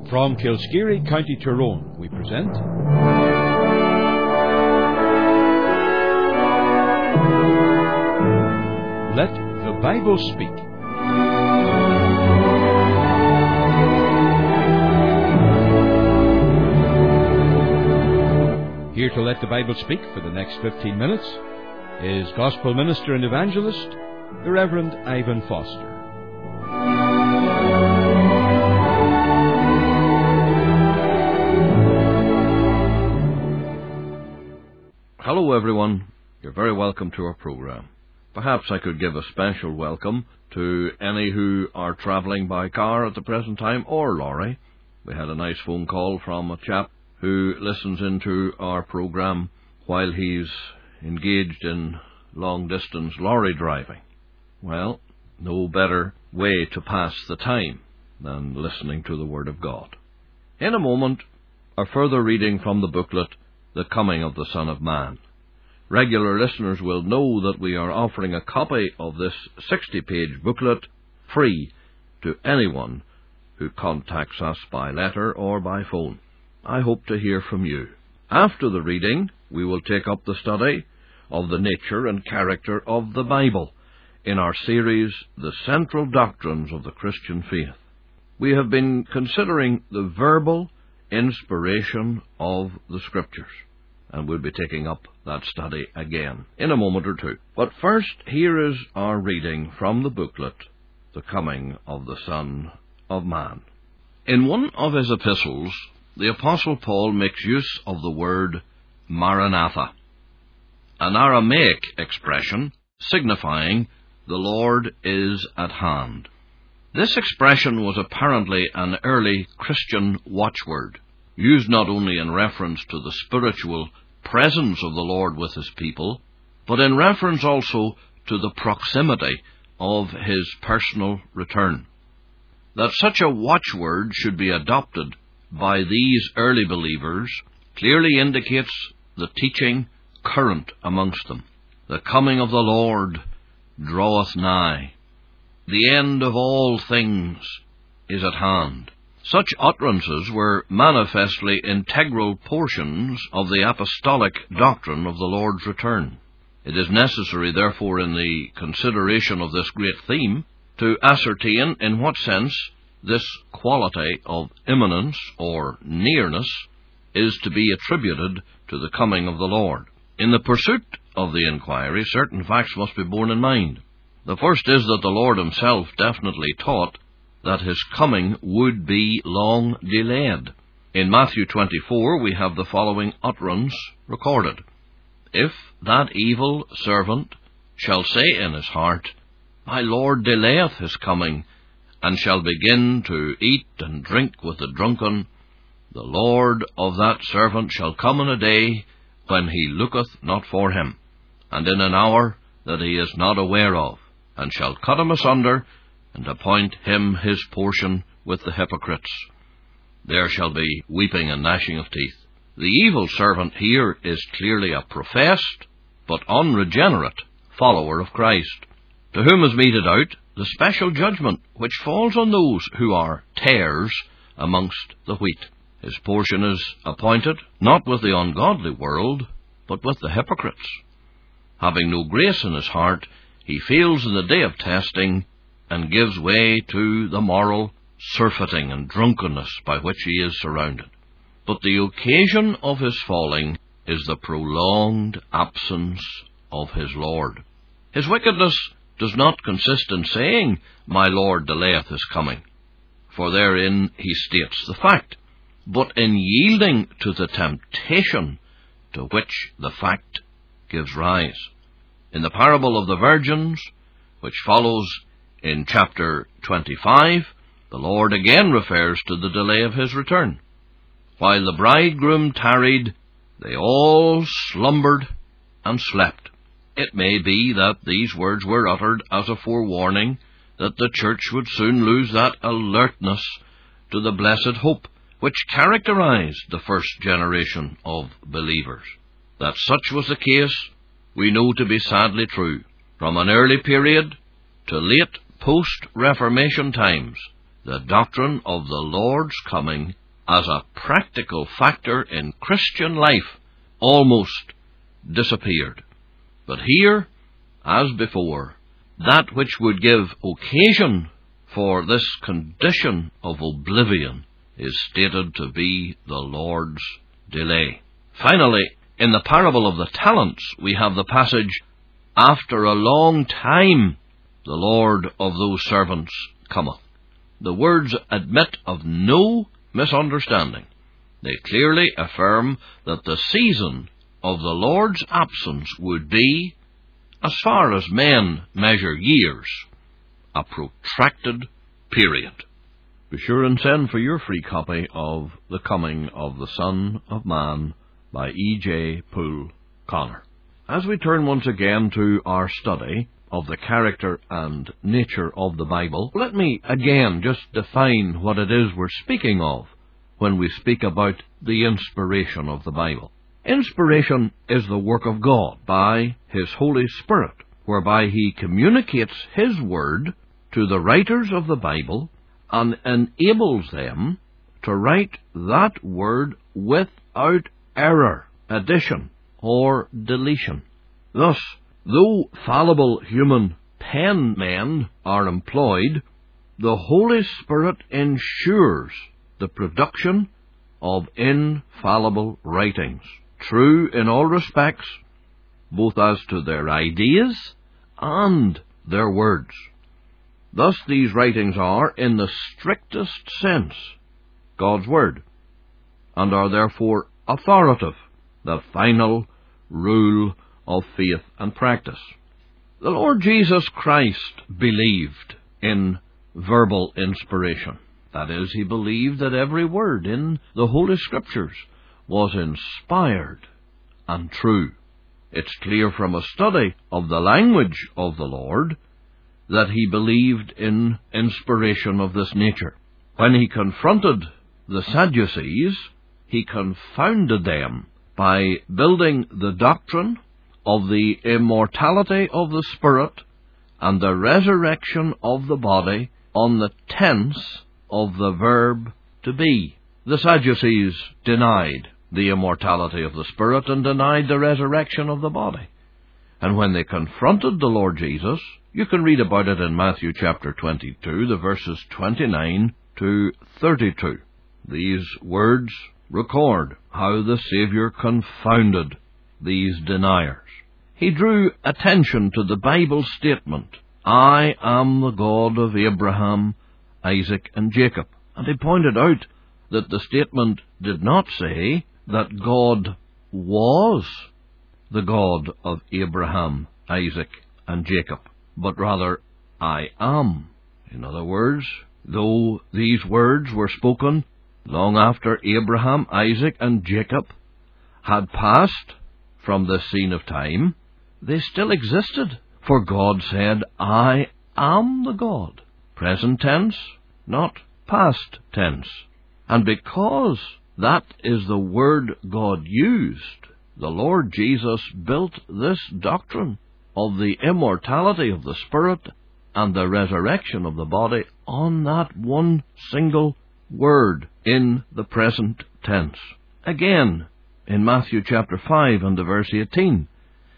From Kilskeary, County Tyrone, we present Let the Bible Speak. Here to let the Bible speak for the next 15 minutes is Gospel Minister and Evangelist, the Reverend Ivan Foster. Hello everyone, you're very welcome to our program. Perhaps I could give a special welcome to any who are travelling by car at the present time or lorry. We had a nice phone call from a chap who listens into our program while he's engaged in long-distance lorry driving. Well, no better way to pass the time than listening to the Word of God. In a moment, a further reading from the booklet, The Coming of the Son of Man. Regular listeners will know that we are offering a copy of this 60-page booklet free to anyone who contacts us by letter or by phone. I hope to hear from you. After the reading, we will take up the study of the nature and character of the Bible in our series, The Central Doctrines of the Christian Faith. We have been considering the verbal inspiration of the Scriptures, and we'll be taking up that study again in a moment or two. But first, here is our reading from the booklet, The Coming of the Son of Man. In one of his epistles, the Apostle Paul makes use of the word Maranatha, an Aramaic expression signifying the Lord is at hand. This expression was apparently an early Christian watchword, used not only in reference to the spiritual presence of the Lord with his people, but in reference also to the proximity of his personal return. That such a watchword should be adopted by these early believers clearly indicates the teaching current amongst them. The coming of the Lord draweth nigh. The end of all things is at hand. Such utterances were manifestly integral portions of the apostolic doctrine of the Lord's return. It is necessary, therefore, in the consideration of this great theme, to ascertain in what sense this quality of imminence or nearness is to be attributed to the coming of the Lord. In the pursuit of the inquiry, certain facts must be borne in mind. The first is that the Lord himself definitely taught that his coming would be long delayed. In Matthew 24 we have the following utterance recorded. If that evil servant shall say in his heart, My Lord delayeth his coming, and shall begin to eat and drink with the drunken, the Lord of that servant shall come in a day when he looketh not for him, and in an hour that he is not aware of, and shall cut him asunder, and appoint him his portion with the hypocrites. There shall be weeping and gnashing of teeth. The evil servant here is clearly a professed, but unregenerate, follower of Christ, to whom is meted out the special judgment which falls on those who are tares amongst the wheat. His portion is appointed, not with the ungodly world, but with the hypocrites. Having no grace in his heart, he fails in the day of testing, and gives way to the moral surfeiting and drunkenness by which he is surrounded. But the occasion of his falling is the prolonged absence of his Lord. His wickedness does not consist in saying, My Lord delayeth his coming, for therein he states the fact, but in yielding to the temptation to which the fact gives rise. In the parable of the virgins, which follows in chapter 25, the Lord again refers to the delay of his return. While the bridegroom tarried, they all slumbered and slept. It may be that these words were uttered as a forewarning that the church would soon lose that alertness to the blessed hope which characterized the first generation of believers. That such was the case, we know to be sadly true. From an early period to late post-Reformation times, the doctrine of the Lord's coming as a practical factor in Christian life almost disappeared. But here, as before, that which would give occasion for this condition of oblivion is stated to be the Lord's delay. Finally, in the parable of the talents, we have the passage, "After a long time the Lord of those servants cometh." The words admit of no misunderstanding. They clearly affirm that the season of the Lord's absence would be, as far as men measure years, a protracted period. Be sure and send for your free copy of The Coming of the Son of Man by E.J. Poole Connor. As we turn once again to our study of the character and nature of the Bible, let me again just define what it is we're speaking of when we speak about the inspiration of the Bible. Inspiration is the work of God by His Holy Spirit, whereby He communicates His Word to the writers of the Bible and enables them to write that Word without error, addition, or deletion. Thus, though fallible human penmen are employed, the Holy Spirit ensures the production of infallible writings, true in all respects, both as to their ideas and their words. Thus these writings are, in the strictest sense, God's Word, and are therefore authoritative, the final rule of faith and practice. The Lord Jesus Christ believed in verbal inspiration. That is, He believed that every word in the Holy Scriptures was inspired and true. It's clear from a study of the language of the Lord that He believed in inspiration of this nature. When He confronted the Sadducees, He confounded them by building the doctrine of the immortality of the spirit and the resurrection of the body on the tense of the verb to be. The Sadducees denied the immortality of the spirit and denied the resurrection of the body. And when they confronted the Lord Jesus, you can read about it in Matthew chapter 22, the verses 29 to 32. These words record how the Saviour confounded these deniers. He drew attention to the Bible statement, "I am the God of Abraham, Isaac, and Jacob." And he pointed out that the statement did not say that God was the God of Abraham, Isaac, and Jacob, but rather, "I am." In other words, though these words were spoken long after Abraham, Isaac, and Jacob had passed from the scene of time, they still existed, for God said, "I am the God." Present tense, not past tense. And because that is the word God used, the Lord Jesus built this doctrine of the immortality of the spirit and the resurrection of the body on that one single word in the present tense. Again, in Matthew chapter 5 and verse 18,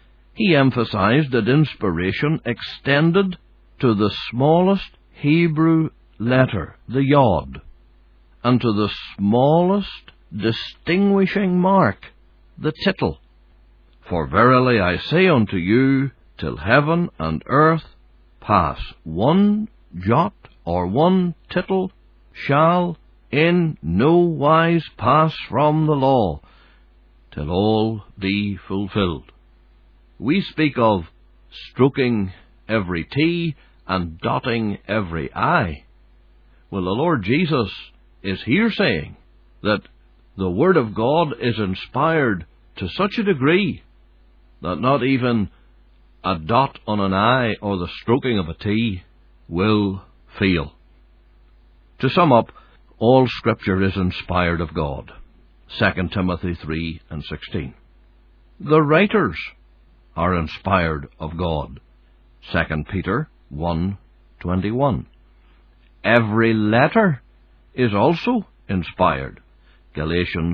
He emphasized that inspiration extended to the smallest Hebrew letter, the yod, and to the smallest distinguishing mark, the tittle. "For verily I say unto you, till heaven and earth pass, one jot or one tittle shall in no wise pass from the law, till all be fulfilled." We speak of stroking every T and dotting every I. Well, the Lord Jesus is here saying that the Word of God is inspired to such a degree that not even a dot on an I or the stroking of a T will fail. To sum up, all Scripture is inspired of God. 2 Timothy 3 and 16. The writers are inspired of God. 2 Peter 1:21. every letter is also inspired. Galatians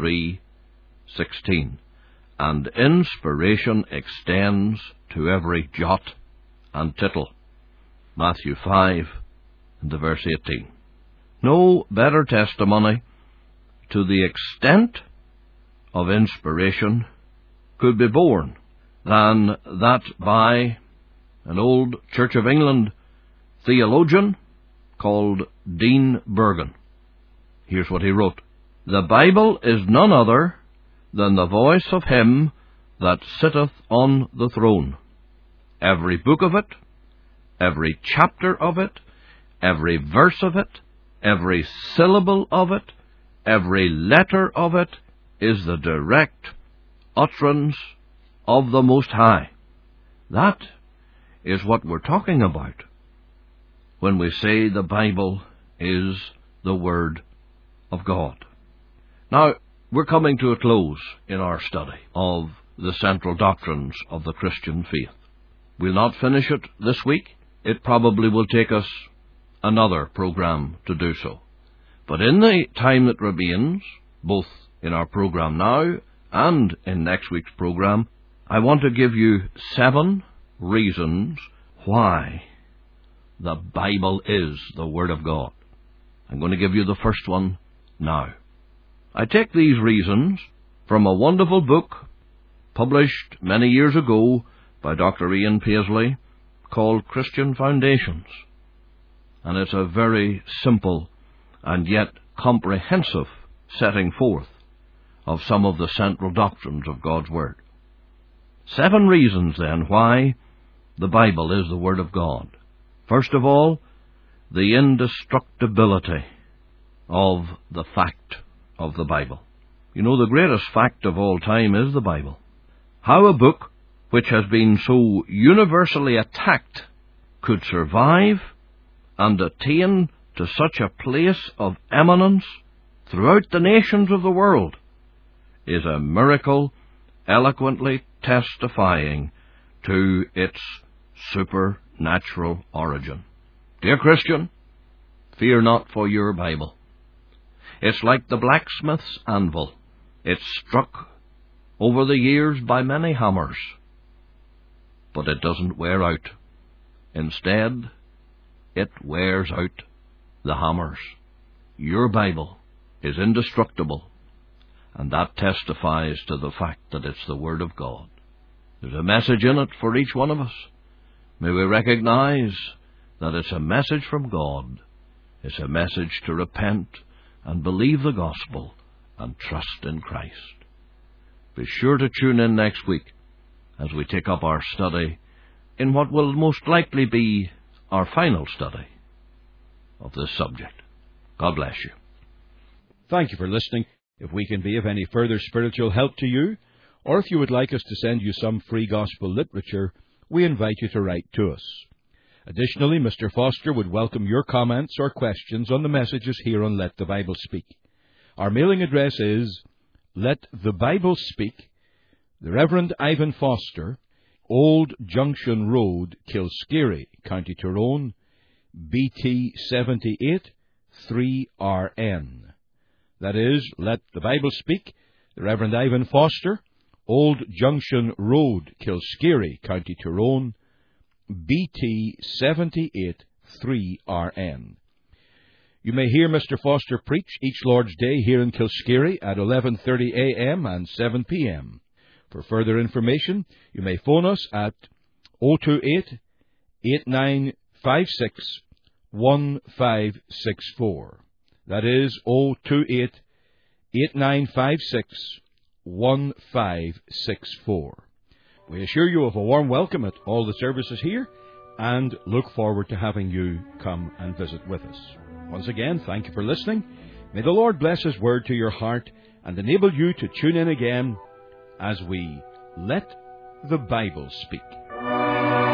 3:16. And inspiration extends to every jot and tittle. Matthew 5 and the verse 18. No better testimony to the extent of inspiration could be borne than that by an old Church of England theologian called Dean Burgon. Here's what he wrote. The Bible is none other than the voice of him that sitteth on the throne. Every book of it, every chapter of it, every verse of it, every syllable of it, every letter of it is the direct utterance of the Most High. That is what we're talking about when we say the Bible is the Word of God. Now, we're coming to a close in our study of the central doctrines of the Christian faith. We'll not finish it this week. It probably will take us another program to do so. But in the time that remains, both in our program now and in next week's program, I want to give you 7 reasons why the Bible is the Word of God. I'm going to give you the first one now. I take these reasons from a wonderful book published many years ago by Dr. Ian Paisley called Christian Foundations. And it's a very simple and yet comprehensive setting forth of some of the central doctrines of God's Word. 7 reasons, then, why the Bible is the Word of God. First of all, the indestructibility of the fact of the Bible. You know, the greatest fact of all time is the Bible. How a book which has been so universally attacked could survive and attain to such a place of eminence throughout the nations of the world is a miracle eloquently testifying to its supernatural origin. Dear Christian, fear not for your Bible. It's like the blacksmith's anvil. It's struck over the years by many hammers, but it doesn't wear out. Instead, it wears out the hammers. Your Bible is indestructible, and that testifies to the fact that it's the Word of God. There's a message in it for each one of us. May we recognize that it's a message from God. It's a message to repent and believe the gospel and trust in Christ. Be sure to tune in next week as we take up our study in what will most likely be our final study of this subject. God bless you. Thank you for listening. If we can be of any further spiritual help to you, or if you would like us to send you some free gospel literature, we invite you to write to us. Additionally, Mr. Foster would welcome your comments or questions on the messages here on Let the Bible Speak. Our mailing address is Let the Bible Speak, the Reverend Ivan Foster, Old Junction Road, Kilskeary, County Tyrone, BT 78 3RN. That is, Let the Bible Speak, the Reverend Ivan Foster, Old Junction Road, Kilskeary, County Tyrone, BT 78 3RN. You may hear Mr. Foster preach each Lord's Day here in Kilskeary at 11:30 a.m. and 7 p.m. For further information, you may phone us at 028-8956-1564. That is 028-8956-1564. We assure you of a warm welcome at all the services here and look forward to having you come and visit with us. Once again, thank you for listening. May the Lord bless His Word to your heart and enable you to tune in again as we Let the Bible Speak.